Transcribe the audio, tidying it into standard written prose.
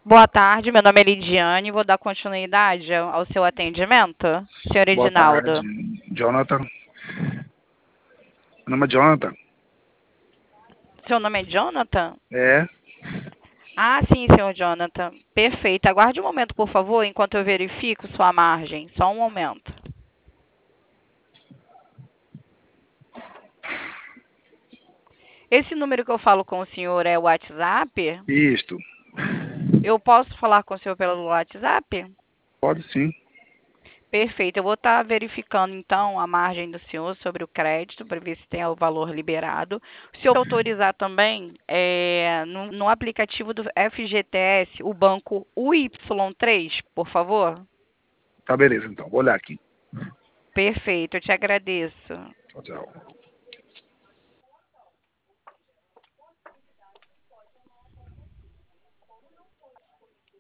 Boa tarde, meu nome é Lidiane, vou dar continuidade ao seu atendimento, senhor Boa tarde, Edinaldo. Jonathan. Meu nome é Jonathan. Seu nome é Jonathan? É, Ah, sim, senhor Jonathan. Perfeito. Aguarde um momento, por favor, enquanto eu verifico sua margem. Só um momento. Esse número que eu falo com o senhor é o WhatsApp? isto. Eu posso falar com o senhor pelo WhatsApp? Pode sim. Perfeito. Eu vou estar verificando, então, a margem do senhor sobre o crédito, para ver se tem o valor liberado. Se eu autorizar também, no aplicativo do FGTS, o banco UY3, por favor? Tá beleza, então. Vou olhar aqui. Perfeito, eu te agradeço. Tchau, tchau.